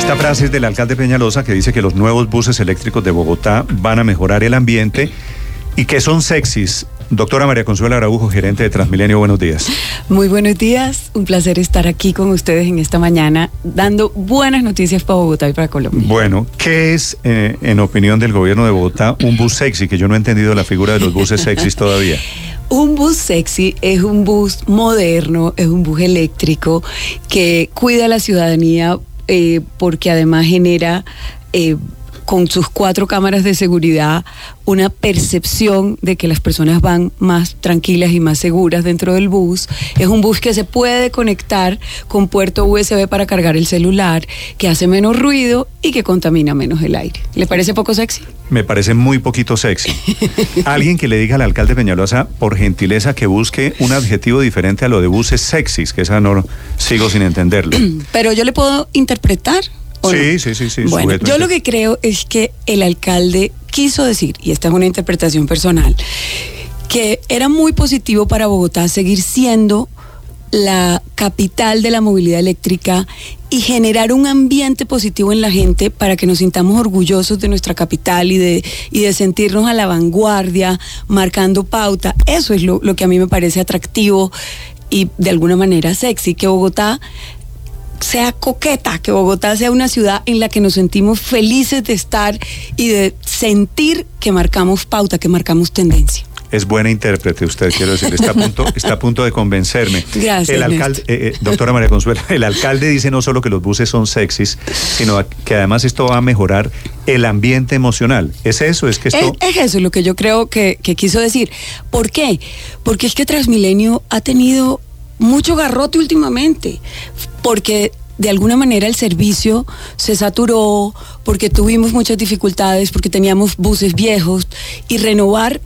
Esta frase es del alcalde Peñalosa, que dice que los nuevos buses eléctricos de Bogotá van a mejorar el ambiente y que son sexys. Doctora María Consuelo Araujo, gerente de Transmilenio, buenos días. Muy buenos días, un placer estar aquí con ustedes en esta mañana, dando buenas noticias para Bogotá y para Colombia. Bueno, ¿qué es, en opinión del gobierno de Bogotá, un bus sexy? Que yo no he entendido la figura de los buses sexys todavía. Un bus sexy es un bus moderno, es un bus eléctrico que cuida a la ciudadanía porque además genera con sus 4 cámaras de seguridad una percepción de que las personas van más tranquilas y más seguras dentro del bus. Es un bus que se puede conectar con puerto USB para cargar el celular, que hace menos ruido y que contamina menos el aire. ¿Le parece poco sexy? Me parece muy poquito sexy. Alguien que le diga al alcalde Peñalosa, por gentileza, que busque un adjetivo diferente a lo de buses sexys, que esa no sigo sin entenderlo. Pero yo le puedo interpretar. Sí, sí. Bueno, yo lo que creo es que el alcalde quiso decir, y esta es una interpretación personal, que era muy positivo para Bogotá seguir siendo la capital de la movilidad eléctrica y generar un ambiente positivo en la gente para que nos sintamos orgullosos de nuestra capital y de sentirnos a la vanguardia, marcando pauta. Eso es lo que a mí me parece atractivo y de alguna manera sexy, que Bogotá sea coqueta, que Bogotá sea una ciudad en la que nos sentimos felices de estar y de sentir que marcamos pauta, que marcamos tendencia. Es buena intérprete usted, quiero decir, está a punto de convencerme. Gracias, el alcalde, doctora María Consuelo, el alcalde dice no solo que los buses son sexys, sino que además esto va a mejorar el ambiente emocional. ¿Es eso? ¿Es que esto...? Es eso lo que yo creo que quiso decir. ¿Por qué? Porque es que Transmilenio ha tenido mucho garrote últimamente, porque de alguna manera el servicio se saturó, porque tuvimos muchas dificultades, porque teníamos buses viejos, y renovar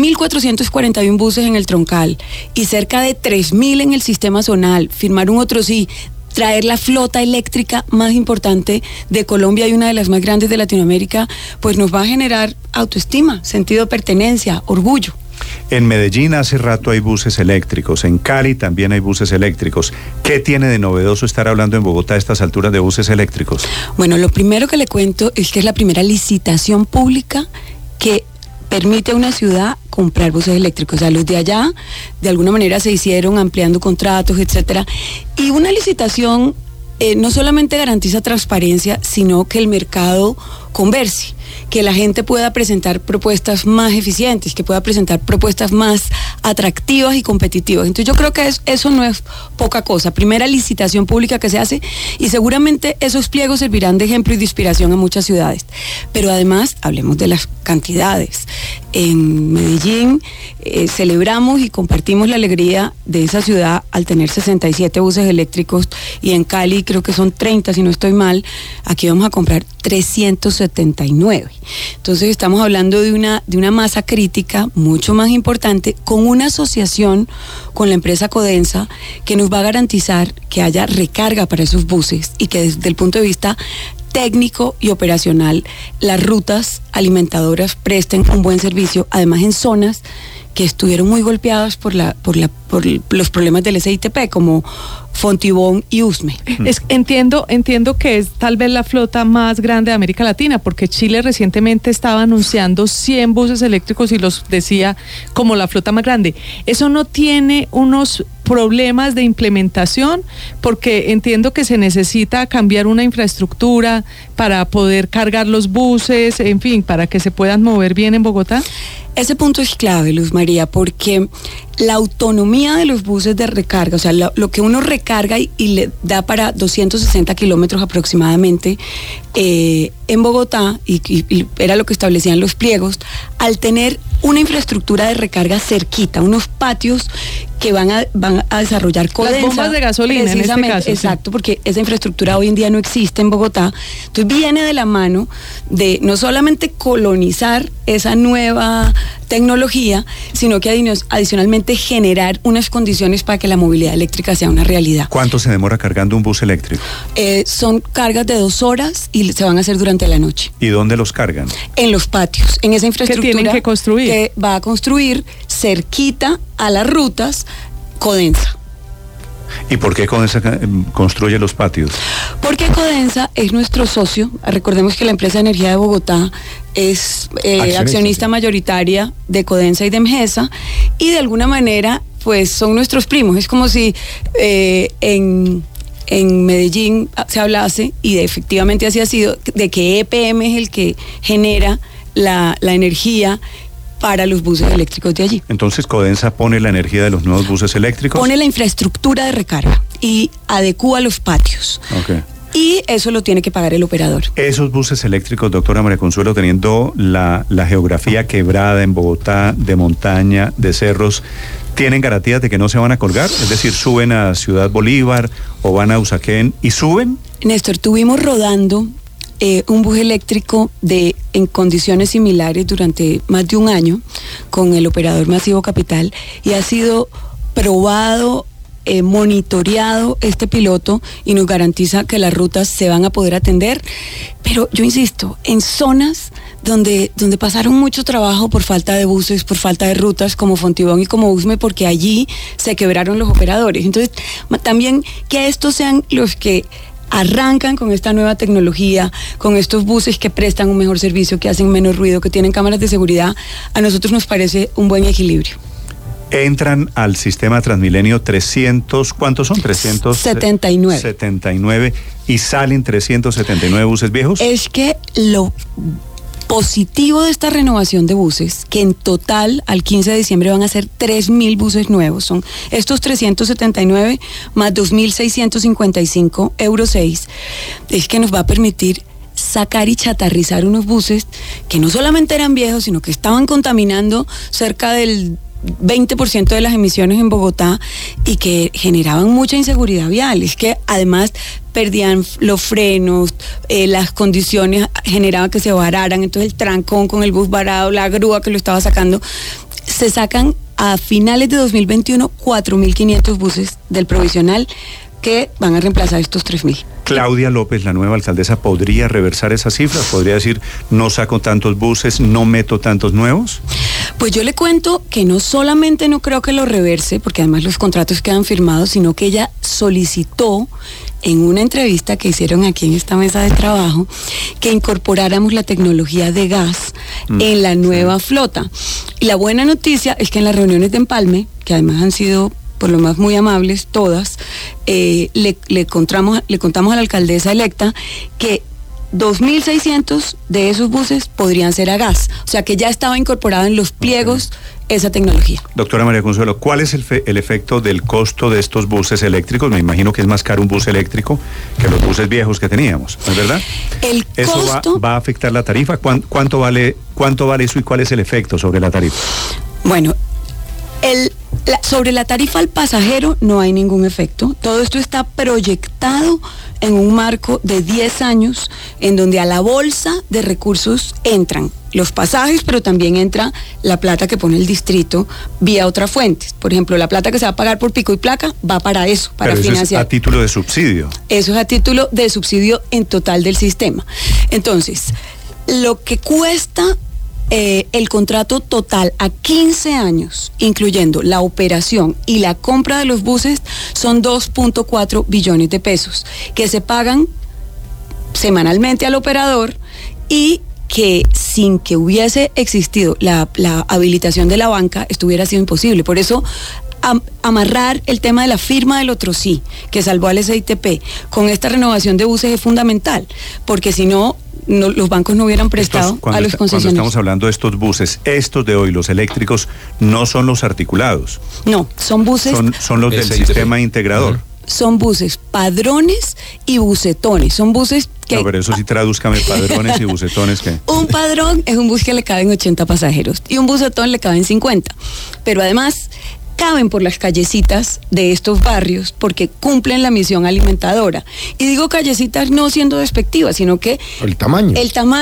1.441 buses en el troncal y cerca de 3.000 en el sistema zonal, firmar un otro sí, traer la flota eléctrica más importante de Colombia y una de las más grandes de Latinoamérica, pues nos va a generar autoestima, sentido de pertenencia, orgullo. En Medellín hace rato hay buses eléctricos, en Cali también hay buses eléctricos. ¿Qué tiene de novedoso estar hablando en Bogotá a estas alturas de buses eléctricos? Bueno, lo primero que le cuento es que es la primera licitación pública que permite a una ciudad comprar buses eléctricos. O sea, los de allá, de alguna manera se hicieron ampliando contratos, etcétera. Y una licitación no solamente garantiza transparencia, sino que el mercado converse, que la gente pueda presentar propuestas más eficientes, que pueda presentar propuestas más atractivas y competitivas. Entonces yo creo que eso no es poca cosa. Primera licitación pública que se hace y seguramente esos pliegos servirán de ejemplo y de inspiración a muchas ciudades. Pero además, hablemos de las cantidades. En Medellín celebramos y compartimos la alegría de esa ciudad al tener 67 buses eléctricos y en Cali creo que son 30, si no estoy mal. Aquí vamos a comprar 379. Entonces estamos hablando de una masa crítica mucho más importante, con una asociación con la empresa Codensa que nos va a garantizar que haya recarga para esos buses y que desde el punto de vista técnico y operacional las rutas alimentadoras presten un buen servicio, además en zonas que estuvieron muy golpeadas por los problemas del SITP, como Fontibón y Usme. Entiendo que es tal vez la flota más grande de América Latina, porque Chile recientemente estaba anunciando 100 buses eléctricos y los decía como la flota más grande. ¿Eso no tiene unos problemas de implementación? Porque entiendo que se necesita cambiar una infraestructura para poder cargar los buses, en fin, para que se puedan mover bien en Bogotá. Ese punto es clave, Luz María, porque la autonomía de los buses de recarga, o sea, lo que uno recarga y le da para 260 kilómetros aproximadamente en Bogotá, y era lo que establecían los pliegos, al tener una infraestructura de recarga cerquita, unos patios que van a desarrollar Codensa. Las bombas de gasolina en este caso. Exacto, sí. Porque esa infraestructura hoy en día no existe en Bogotá. Entonces viene de la mano de no solamente colonizar esa nueva tecnología, sino que adicionalmente generar unas condiciones para que la movilidad eléctrica sea una realidad. ¿Cuánto se demora cargando un bus eléctrico? Son cargas de 2 horas y se van a hacer durante la noche. ¿Y dónde los cargan? En los patios, en esa infraestructura que tienen que construir, que va a construir cerquita a las rutas Codensa. ¿Y por qué Codensa construye los patios? Porque Codensa es nuestro socio. Recordemos que la empresa de energía de Bogotá es accionista mayoritaria de Codensa y de Emgesa, y de alguna manera pues son nuestros primos. Es como si en Medellín se hablase, y efectivamente así ha sido, de que EPM es el que genera la energía para los buses eléctricos de allí. Entonces Codensa pone la energía de los nuevos buses eléctricos. Pone la infraestructura de recarga y adecúa los patios. Okay. Y eso lo tiene que pagar el operador. Esos buses eléctricos, doctora María Consuelo, teniendo la geografía quebrada en Bogotá, de montaña, de cerros, ¿tienen garantías de que no se van a colgar? Es decir, ¿suben a Ciudad Bolívar o van a Usaquén y suben? Néstor, tuvimos rodando un bus eléctrico en condiciones similares durante más de un año con el operador Masivo Capital, y ha sido probado, monitoreado este piloto, y nos garantiza que las rutas se van a poder atender. Pero yo insisto, en zonas donde pasaron mucho trabajo por falta de buses, por falta de rutas, como Fontibón y como Usme, porque allí se quebraron los operadores. Entonces, también que estos sean los que arrancan con esta nueva tecnología, con estos buses que prestan un mejor servicio, que hacen menos ruido, que tienen cámaras de seguridad, a nosotros nos parece un buen equilibrio. Entran al sistema Transmilenio 300, ¿cuántos son? 379. 79, y salen 379 buses viejos. Es que lo positivo de esta renovación de buses, que en total al 15 de diciembre van a ser 3.000 buses nuevos, son estos 379 más 2.655 Euro 6, es que nos va a permitir sacar y chatarrizar unos buses que no solamente eran viejos, sino que estaban contaminando cerca del 20% de las emisiones en Bogotá, y que generaban mucha inseguridad vial. Es que además perdían los frenos, las condiciones generaban que se vararan, entonces el trancón con el bus varado, la grúa que lo estaba sacando. Se sacan a finales de 2021 4.500 buses del provisional que van a reemplazar estos 3.000. Claudia López, la nueva alcaldesa, ¿podría reversar esas cifras? ¿Podría decir, no saco tantos buses, no meto tantos nuevos? Pues yo le cuento que no solamente no creo que lo reverse, porque además los contratos quedan firmados, sino que ella solicitó en una entrevista que hicieron aquí en esta mesa de trabajo que incorporáramos la tecnología de gas en la nueva flota. Y la buena noticia es que en las reuniones de empalme, que además han sido por lo más muy amables todas, le contamos a la alcaldesa electa que 2.600 de esos buses podrían ser a gas, o sea que ya estaba incorporado en los pliegos esa tecnología. Doctora María Consuelo, ¿cuál es el efecto del costo de estos buses eléctricos? Me imagino que es más caro un bus eléctrico que los buses viejos que teníamos, ¿no es verdad? ¿Eso costo va a afectar la tarifa? ¿Cuánto vale eso y cuál es el efecto sobre la tarifa? Bueno, sobre la tarifa al pasajero no hay ningún efecto. Todo esto está proyectado en un marco de 10 años en donde a la bolsa de recursos entran los pasajes, pero también entra la plata que pone el distrito vía otras fuentes. Por ejemplo, la plata que se va a pagar por pico y placa va para eso, para pero financiar. Eso es a título de subsidio. Eso es a título de subsidio en total del sistema. Entonces, lo que cuesta el contrato total a 15 años, incluyendo la operación y la compra de los buses, son 2.4 billones de pesos, que se pagan semanalmente al operador, y que sin que hubiese existido la habilitación de la banca, esto hubiera sido imposible. Por eso, amarrar el tema de la firma del otro sí, que salvó al SITP, con esta renovación de buses es fundamental, porque si no, los bancos no hubieran prestado a los concesionarios. Cuando estamos hablando de estos buses, estos de hoy, los eléctricos, no son los articulados. No, son buses. Son los del sistema integrador. Son buses padrones y bucetones. Son buses que... No, pero eso sí, tradúzcame, padrones y bucetones, ¿qué? Un padrón es un bus que le caben 80 pasajeros y un bucetón le caben 50. Pero además caben por las callecitas de estos barrios porque cumplen la misión alimentadora. Y digo callecitas no siendo despectivas, sino que el tamaño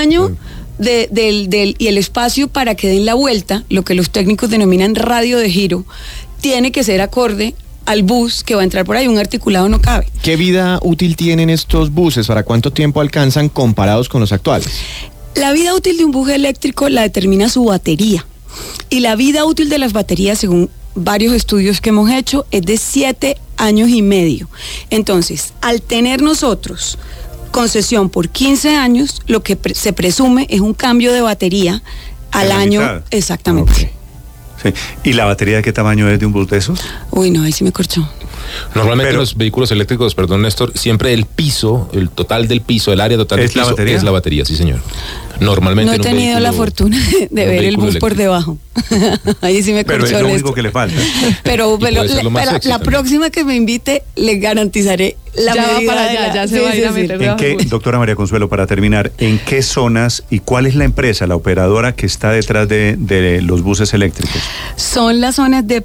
y el espacio para que den la vuelta, lo que los técnicos denominan radio de giro, tiene que ser acorde al bus que va a entrar por ahí. Un articulado no cabe. ¿Qué vida útil tienen estos buses? ¿Para cuánto tiempo alcanzan comparados con los actuales? La vida útil de un bus eléctrico la determina su batería. Y la vida útil de las baterías, según varios estudios que hemos hecho, es de 7 años y medio. Entonces, al tener nosotros concesión por 15 años, lo que se presume es un cambio de batería al año. Mitad. Exactamente. Okay. Sí. ¿Y la batería de qué tamaño es de un bus de esos? Uy, no, ahí sí me corchó. Normalmente los vehículos eléctricos, perdón Néstor, siempre el piso, el total del piso, el área total del piso es la batería, sí señor. Normalmente no he tenido la fortuna de ver el bus por debajo. Ahí sí me corchó. Pero es lo único que le falta. Pero la próxima que me invite le garantizaré la medida para allá, ya se va a ir a meter debajo. Doctora María Consuelo, para terminar, ¿en qué zonas y cuál es la empresa, la operadora que está detrás de los buses eléctricos? Son las zonas de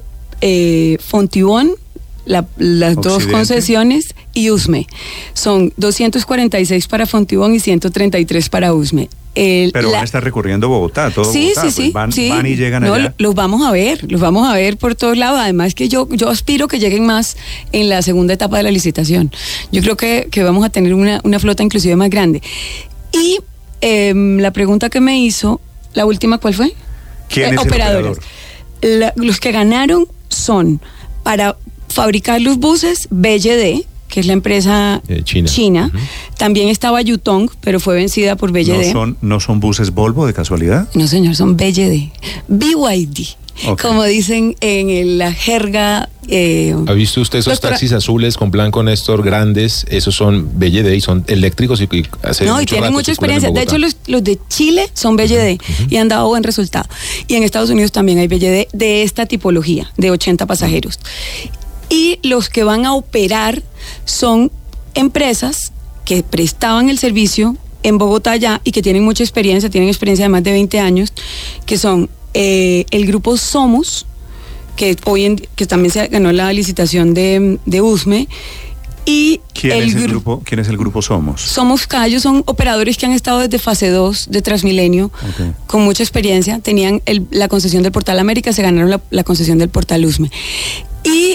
Fontibón, las dos concesiones, y Usme. Son 246 para Fontibón y 133 para Usme. Pero van a estar recorriendo Bogotá, todo Bogotá. Sí. Van y llegan allá. Los vamos a ver por todos lados. Además que yo aspiro que lleguen más en la segunda etapa de la licitación. Yo creo que vamos a tener una flota inclusive más grande. Y la pregunta que me hizo, la última, ¿cuál fue? ¿Quién es operadoras. el operador? Los que ganaron son, para fabricar los buses, BYD, que es la empresa china. Uh-huh. También estaba Yutong, pero fue vencida por BYD. ¿No son buses Volvo de casualidad? No, señor, son BYD. BYD. Okay. Como dicen en la jerga. ¿Ha visto usted esos taxis azules con blanco, Néstor, grandes? Esos son BYD y son eléctricos y tienen mucha experiencia. De hecho, los de Chile son BYD y han dado buen resultado. Y en Estados Unidos también hay BYD de esta tipología, de 80 pasajeros. Y los que van a operar son empresas que prestaban el servicio en Bogotá ya y que tienen mucha experiencia, tienen experiencia de más de 20 años, que son el grupo Somos, que también se ganó la licitación de Usme. Y ¿Quién es el grupo Somos? Somos Callos, son operadores que han estado desde fase 2 de Transmilenio, con mucha experiencia. Tenían la concesión del Portal América, se ganaron la concesión del Portal Usme. Y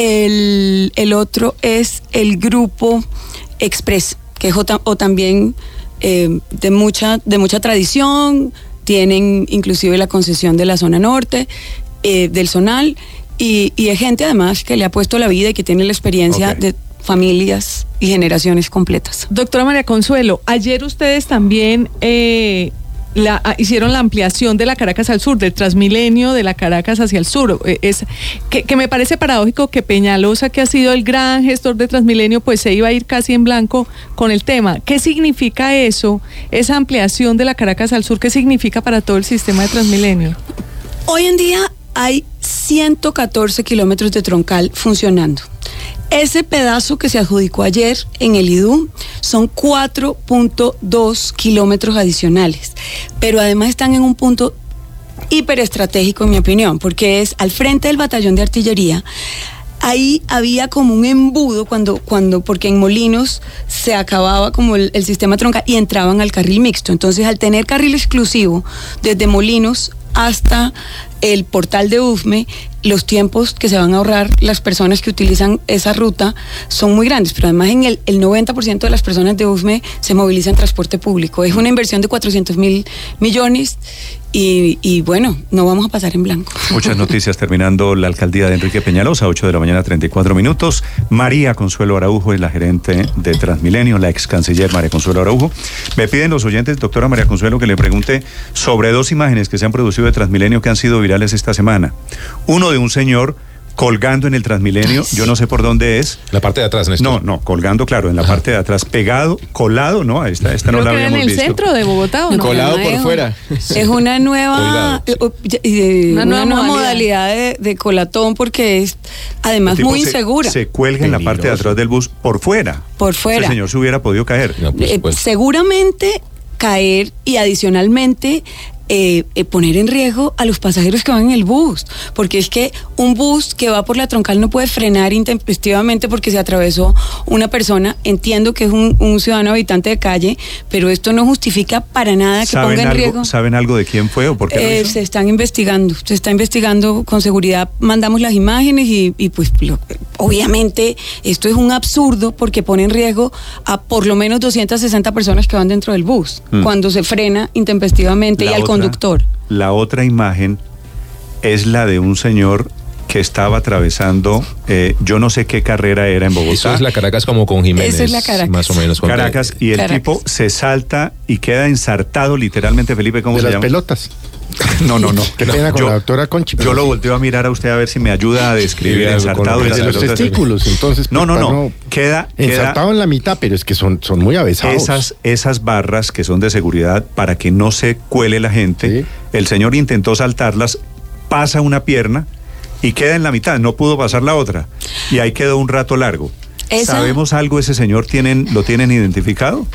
el otro es el grupo Express, que es también de mucha tradición. Tienen inclusive la concesión de la zona norte, del Zonal, y es gente además que le ha puesto la vida y que tiene la experiencia de familias y generaciones completas. Doctora María Consuelo, ayer ustedes también hicieron la ampliación de la Caracas al sur, del Transmilenio de la Caracas hacia el sur. Que me parece paradójico que Peñalosa, que ha sido el gran gestor de Transmilenio, pues se iba a ir casi en blanco con el tema. ¿Qué significa eso, esa ampliación de la Caracas al sur? ¿Qué significa para todo el sistema de Transmilenio? Hoy en día hay 114 kilómetros de troncal funcionando. Ese pedazo que se adjudicó ayer en el IDU son 4.2 kilómetros adicionales, pero además están en un punto hiperestratégico, en mi opinión, porque es al frente del batallón de artillería. Ahí había como un embudo porque en Molinos se acababa como el sistema troncal y entraban al carril mixto. Entonces, al tener carril exclusivo desde Molinos hasta el portal de Usme, los tiempos que se van a ahorrar las personas que utilizan esa ruta son muy grandes, pero además en el 90% de las personas de Usme se movilizan en transporte público. Es una inversión de 400.000 millones y bueno, no vamos a pasar en blanco. Muchas noticias terminando la alcaldía de Enrique Peñalosa, 8:34 a.m. María Consuelo Araujo es la gerente de Transmilenio, la ex canciller María Consuelo Araujo. Me piden los oyentes, doctora María Consuelo, que le pregunte sobre dos imágenes que se han producido de Transmilenio que han sido virales esta semana. Uno de un señor colgando en el Transmilenio, yo no sé por dónde es. La parte de atrás, Néstor. No, colgando, claro, en la parte de atrás, pegado, colado, ¿no? Esta no la habíamos visto. en el centro de Bogotá, ¿o no? Colado por fuera. Es una nueva modalidad de colatón, porque es además muy insegura. Se cuelga en la parte de atrás del bus por fuera. Por fuera. Ese señor se hubiera podido caer. No, seguramente caer y adicionalmente poner en riesgo a los pasajeros que van en el bus, porque es que un bus que va por la troncal no puede frenar intempestivamente porque se atravesó una persona. Entiendo que es un ciudadano habitante de calle, pero esto no justifica para nada que ponga en riesgo. ¿Saben algo de quién fue o por qué lo hizo? Se está investigando con seguridad. Mandamos las imágenes y pues obviamente esto es un absurdo porque pone en riesgo a por lo menos 260 personas que van dentro del bus cuando se frena intempestivamente y al conductor. La otra imagen es la de un señor que estaba atravesando, yo no sé qué carrera era en Bogotá. Eso es la Caracas como con Jiménez. Esa es la Caracas. Más o menos. Caracas, y el Caracas. tipo se salta y queda ensartado literalmente, Felipe, ¿cómo De se las llama? pelotas. No. Qué pena con la doctora Conchi. Yo lo volteo a mirar a usted a ver si me ayuda a describir ensartado. De los testículos, entonces. No. Queda ensartado en la mitad, pero es que son muy avesados. Esas barras que son de seguridad para que no se cuele la gente. Sí. El señor intentó saltarlas, pasa una pierna y queda en la mitad, no pudo pasar la otra. Y ahí quedó un rato largo. ¿Sabemos algo ese señor? ¿Lo tienen identificado?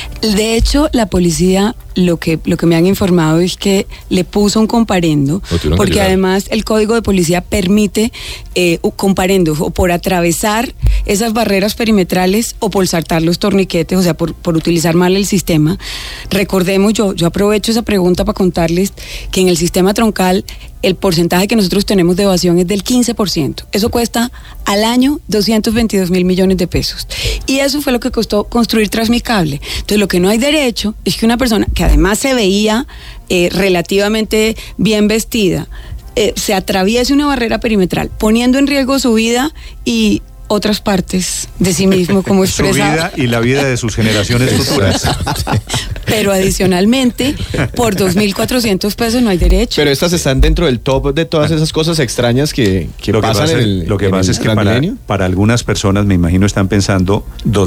De hecho, la policía lo que me han informado es que le puso un comparendo, porque además el código de policía permite comparendos o por atravesar esas barreras perimetrales o por saltar los torniquetes, o sea, por utilizar mal el sistema. Recordemos, yo aprovecho esa pregunta para contarles que en el sistema troncal el porcentaje que nosotros tenemos de evasión es del 15%. Eso cuesta al año 222.000 millones de pesos. Y eso fue lo que costó construir Transmicable. Entonces, lo que no hay derecho es que una persona que además se veía relativamente bien vestida, se atraviese una barrera perimetral, poniendo en riesgo su vida y otras partes de sí mismo, como expresaba. Su vida y la vida de sus generaciones futuras. Pero adicionalmente, por 2.400 pesos no hay derecho. Pero estas están dentro del top de todas esas cosas extrañas que pasan en el Lo que pasa es que para algunas personas, me imagino, están pensando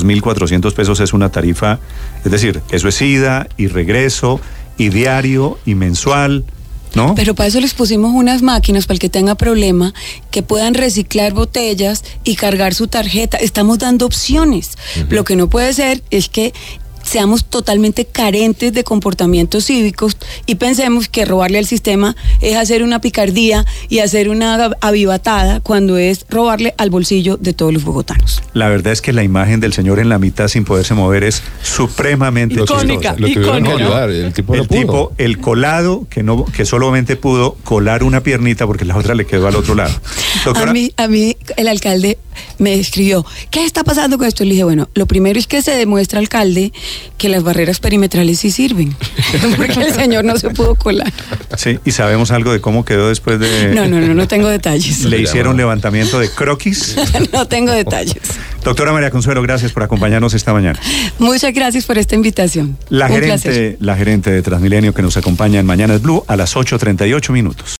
2.400 pesos es una tarifa, es decir, eso es ida y regreso y diario y mensual, ¿no? Pero para eso les pusimos unas máquinas para el que tenga problema, que puedan reciclar botellas y cargar su tarjeta. Estamos dando opciones. Lo que no puede ser es que seamos totalmente carentes de comportamientos cívicos y pensemos que robarle al sistema es hacer una picardía y hacer una avivatada, cuando es robarle al bolsillo de todos los bogotanos. La verdad es que la imagen del señor en la mitad sin poderse mover es supremamente icónica. Lo tuvieron que ayudar, el tipo el colado que solamente pudo colar una piernita porque la otra le quedó al otro lado. Doctora, a mí el alcalde me escribió, ¿qué está pasando con esto? Le dije, bueno, lo primero es que se demuestra, alcalde, que las barreras perimetrales sí sirven, porque el señor no se pudo colar. Sí, ¿y sabemos algo de cómo quedó después de...? No tengo detalles. ¿Le hicieron levantamiento de croquis? No tengo detalles. Doctora María Consuelo, gracias por acompañarnos esta mañana. Muchas gracias por esta invitación. La gerente de Transmilenio que nos acompaña en Mañanas Blue a las 8:38 minutos.